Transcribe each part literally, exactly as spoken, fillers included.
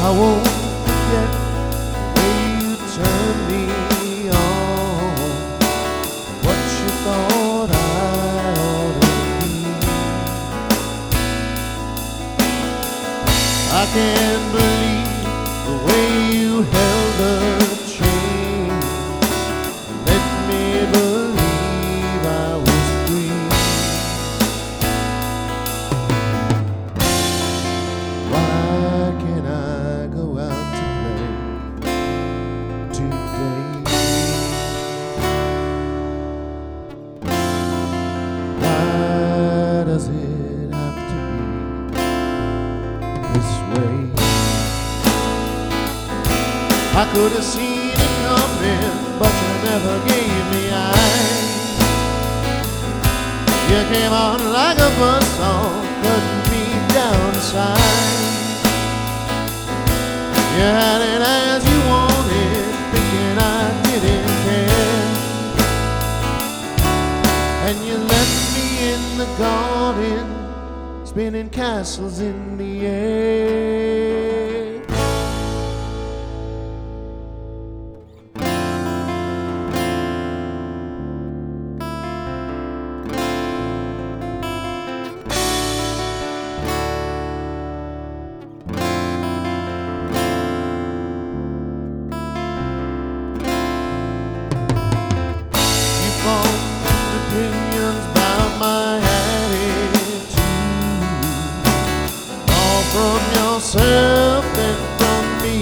I won't forget the way you turned me on, what you thought I ought to be. I can't believe the way you held the chain, let me believe I was free. Why can't I go out to play today? Why does it have to be this way? I could have seen it coming, but you never gave me eyes. You came on like a buzzsaw, cutting me down inside. You had it as you wanted, thinking I didn't care, and you left me in the garden, spinning castles in the air. Opinions about my attitude, all from yourself and from me.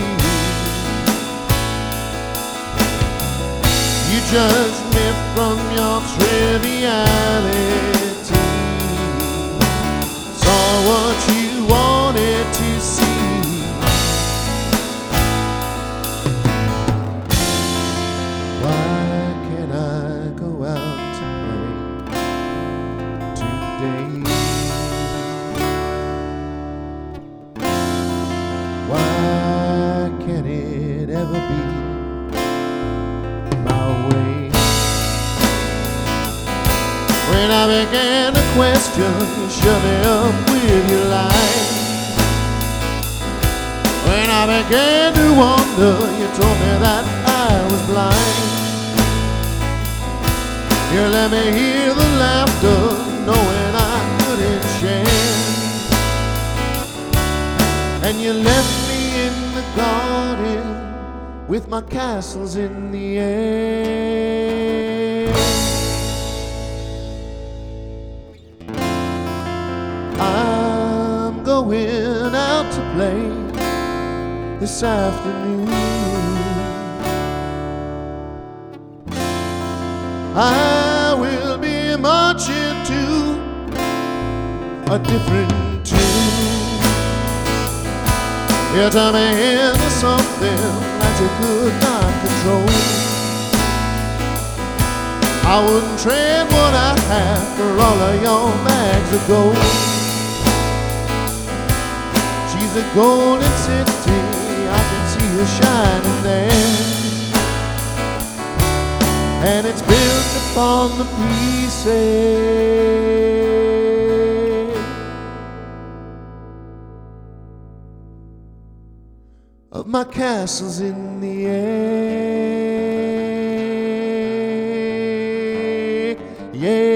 You judged me from your triviality, saw what you wanted to see. Why can't I go out today? Why can't it ever be my way? When I began to question, you shut me up with your lies. When I began to wonder, you told me that I was blind. You let me hear the laughter, knowing I couldn't share, and you left me in the garden with my castles in the air. I'm going out to play this afternoon. I will be marching to a different tune. You tell me into something that you could not control. I wouldn't trade what I have for all of your bags of gold. She's a golden city, I can see her shining there, and it's built upon the pieces of my castles in the air. Yeah.